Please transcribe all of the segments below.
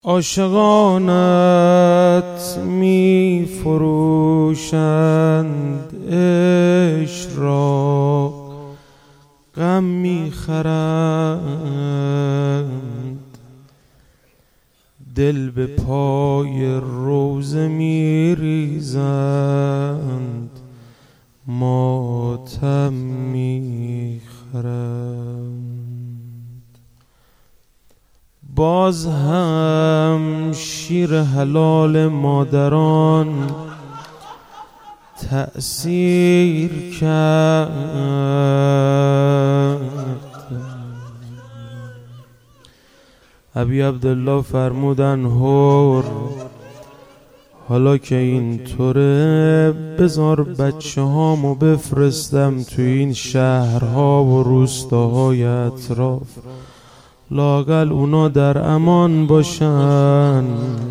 عاشقانت می فروشند عشق را، غم می خرند. دل به پای روزه می ریزند، ماتم می خرند. باز هم شیر حلال مادران تأثیر کرد. ابی عبدالله فرمودن هور حالا که این طوره بذار بچه هامو بفرستم تو این شهرها و روستاهای اطراف، لااقل اونا در امان باشن.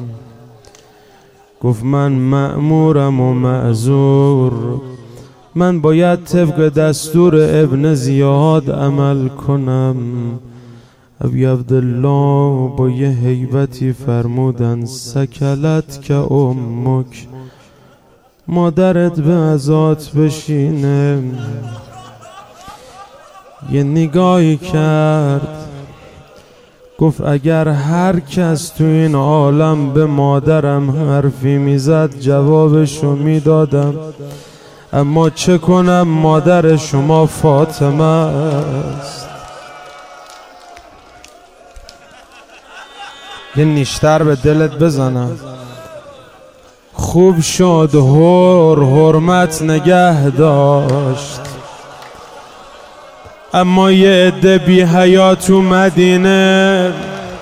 گفت من مأمورم و معذور، من باید طبق دستور ابن زیاد عمل کنم. ابی عبدالله با یه هیبتی فرمودن سکلت که امک، مادرت به عزات بشینه. یه نگاهی کرد گفت اگر هر کس تو این عالم به مادرم حرفی میزد جوابشو میدادم، اما چه کنم مادر شما فاطمه است. یه نیشتر به دلت بزنم. خوب شد حرمت نگه داشت، اما یه عده بی حیا تو مدینه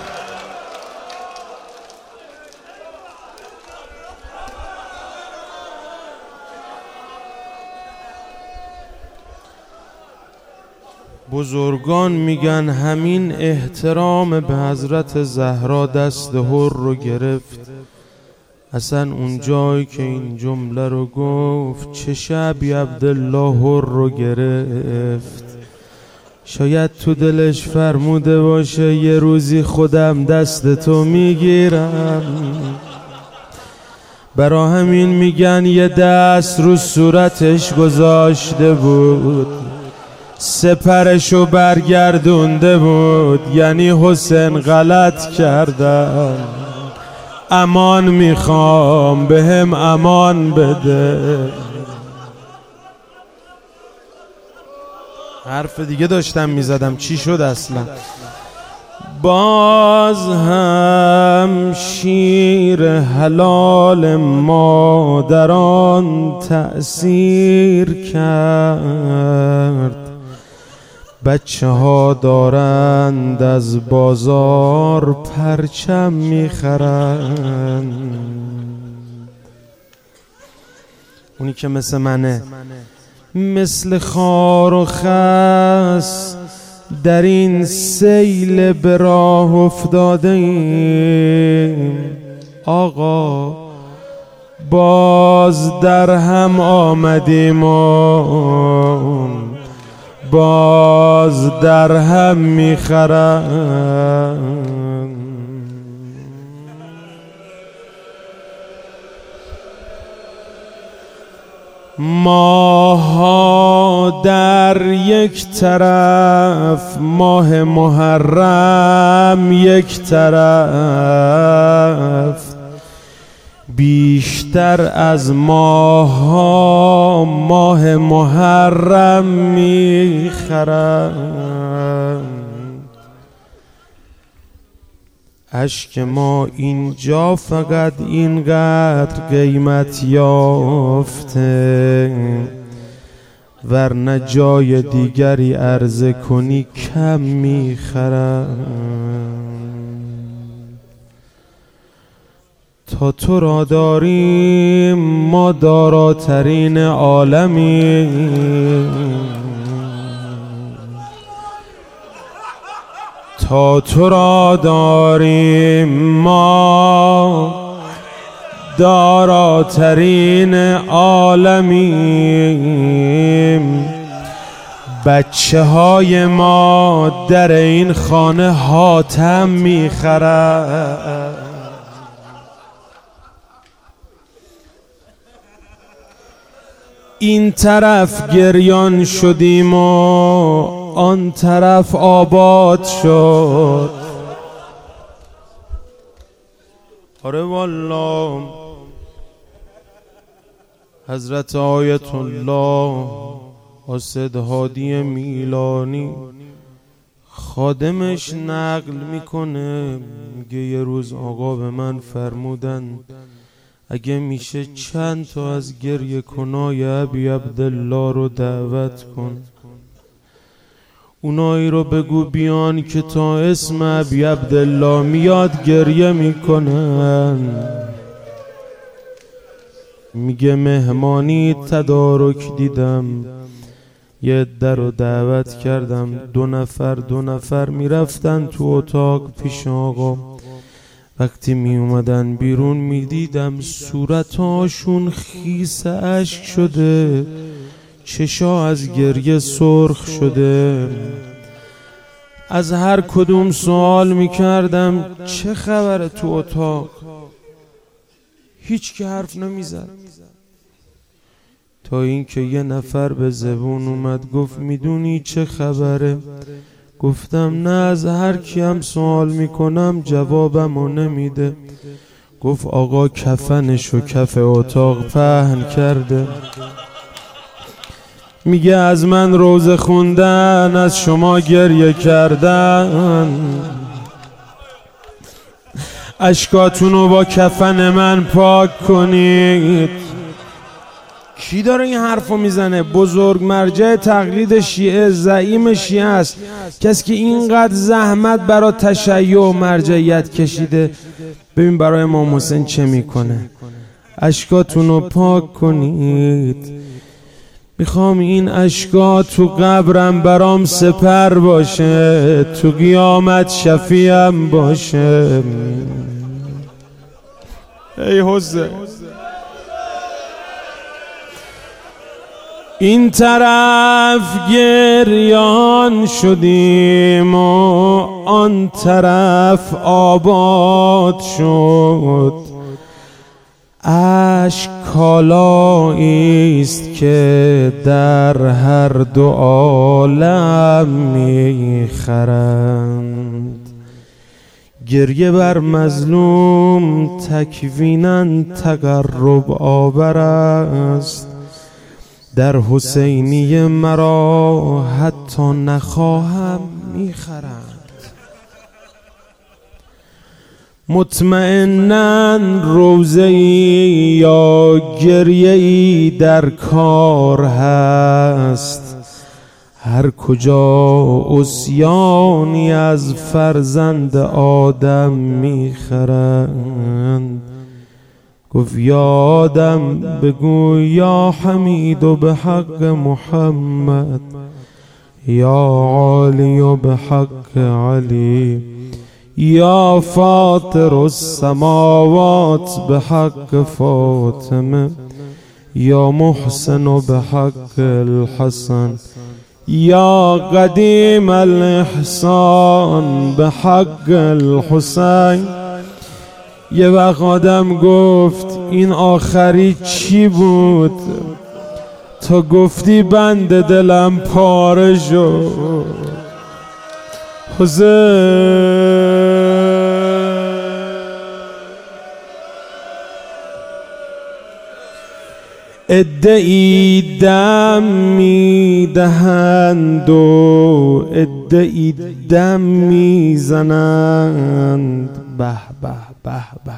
بزرگان میگن همین احترام به حضرت زهرا دست حر رو گرفت. اصلا اون جایی که این جمله رو گفت چه شبی عبدالله حر رو گرفت. شاید تو دلش فرموده باشه یه روزی خودم دست تو میگیرم. برا همین میگن یه دست رو صورتش گذاشته بود، سپرشو برگردونده بود، یعنی حسین غلط کردم، امان میخوام بهم امان بده. حرف دیگه داشتم میزدم چی شد اصلا؟ باز هم شیر حلال مادران تأثیر کرد. بچه ها دارند از بازار پرچم میخرند. اونی که مثل منه، مثل خار و خس در این سیل به راه افتاده ایم. آقا باز در هم آمدیم و باز در هم میخرند. ماها در یک طرف، ماه محرم یک طرف، بیشتر از ماها ماه محرم میخرند. اشک ما اینجا فقط اینقدر قیمت یافته، ورنه جای دیگری عرضه کنی کم میخرند. تا تو را داریم ما داراترین عالمیم، تا تو را داریم ما داراترین عالمیم. بچه های ما در این خانه حاتم میخرند. این طرف گریان شدیم و آن طرف آباد شد. آره والله حضرت آیت الله قاصد هادی میلانی خادمش نقل میکنه، میگه یه روز آقا به من فرمودن اگه میشه چند تا از گریه کنای ابی عبدالله رو دعوت کن، اونایی رو بگو بیان که تا اسم ابی عبدالله میاد گریه میکنن. میگه مهمانی تدارک دیدم، یه عده رو دعوت کردم، دو نفر میرفتن تو اتاق پیش آقا. وقتی می اومدن بیرون می دیدم صورتاشون خیس اشک شده، چشا از گریه سرخ شده. از هر کدوم سوال می کردم چه خبره تو اتاق، هیچ که حرف نمی زد، تا اینکه یه نفر به زبون اومد گفت میدونی چه خبره؟ گفتم نه، از هر کیم سوال میکنم جوابمو نمیده. گفت آقا کفنشو کف اتاق پهن کرده. میگه از من روزه خوندن، از شما گریه کردن، اشکاتونو با کفن من پاک کنید. کی داره این حرفو میزنه؟ بزرگ مرجع تقلید شیعه، زعیم شیعه است، کسی که اینقدر زحمت برای تشیع و مرجعیت کشیده. ببین برای امام حسین چه میکنه. اشکاتونو پاک کنید، میخوام این اشکا تو قبرم برام سپر باشه، تو قیامت شفیعم باشه. ای حسین، این طرف گریان شدیم و آن طرف آباد شد. اشک کالایی است که در هر دو عالم میخرند. گریه بر مظلوم تکویناً تقرب آور است، در حسینی مرا حتی نخواهم میخرند. مطمئناً روزه‌ای یا گریه‌ای در کار هست، هر کجا عصیانی از فرزند آدم میخرند. گفت یا آدم بگو یا حمید و به حق محمد، یا عالی و به حق علی، یا فاطر السماوات به حق فاطمه، یا محسن و به حق الحسن، یا قدیم الاحسان به حق الحسین. یه وقت آدم گفت این آخری چی بود؟ تا گفتی بند دلم پاره شد. حسین ادعی دم میدهند و ادعی دم میزنند. به به به به،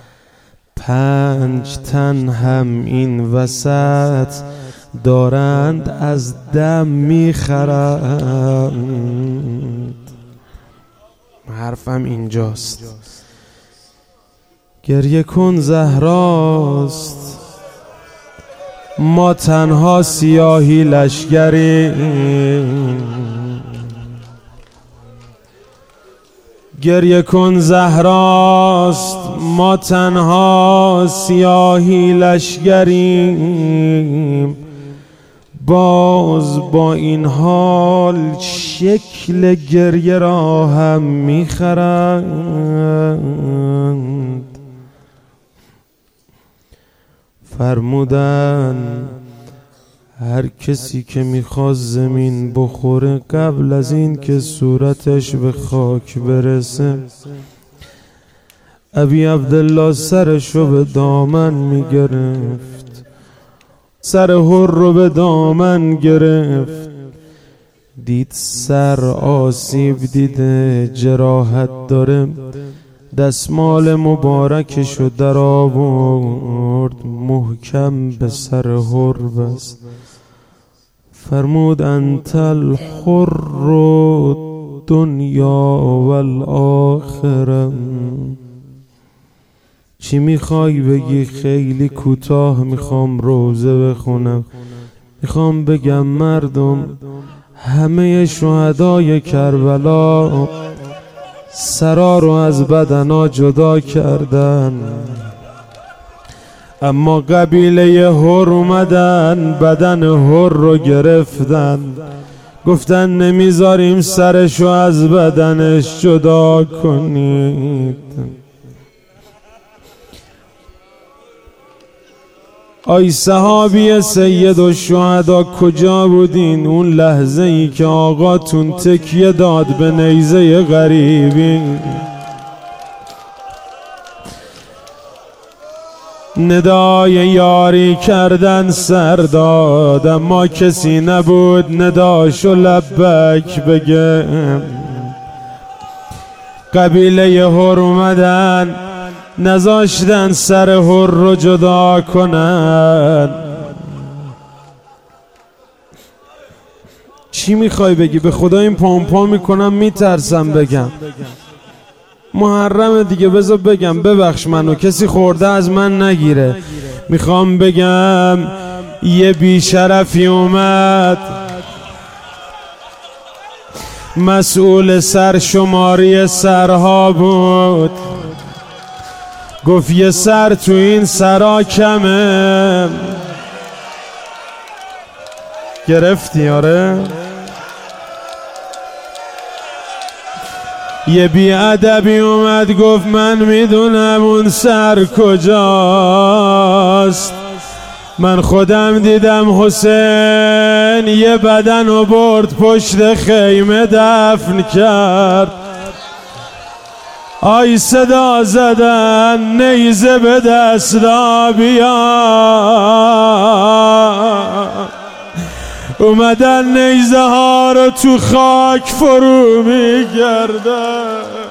5 تن هم این وسط دارند از دم میخرند. حرفم اینجاست. گریه کن زهراست، ما تنها سیاهی لشگریم. گریه کن زهراست، ما تنها سیاهی لشگریم. باز با این حال شکل گریه را هم میخرند. فرمودن هر کسی که میخواد زمین بخوره قبل از این که صورتش به خاک برسه ابی عبدالله سرشو به دامن میگرفت، سر هر رو به دامن گرفت، دید سر آسیب دیده جراحت داره، دستمال مبارکشو در آورد محکم به سر هر بست، فرمود انت الحر دنیا والآخرة. چی میخوای بگی؟ خیلی کوتاه میخوام روزه بخونم. میخوام بگم مردم همه شهدای کربلا سرا رو از بدنا جدا کردن، اما قبیله هر اومدن بدن هر رو گرفتن، گفتن نمیذاریم سرشو از بدنش جدا کنید. آی صحابی سید الشهدا کجا بودین اون لحظه ای که آقاتون تکیه داد به نیزه غریبی؟ ندای یاری کردن سر داد اما کسی نبود نداشو لبک بگه. قبیله هر اومدن نذاشتن سر هر رو جدا کنن. چی میخوای بگی؟ به خدا این پامپا میکنم میترسم بگم. محرم دیگه بذار بگم، ببخش منو کسی خورده از من نگیره. میخوام بگم یه بیشرفی اومد مسئول سرشماری سرها بود، گفت یه سر تو این سرا کمه. گرفتی؟ آره. یه بیادبی اومد گفت من میدونم اون سر کجاست، من خودم دیدم حسین یه بدن رو برد پشت خیمه دفن کرد. آی صدا زدن نیزه به دست دا بیا، اومدن نیزه ها رو تو خاک فرو میگردن.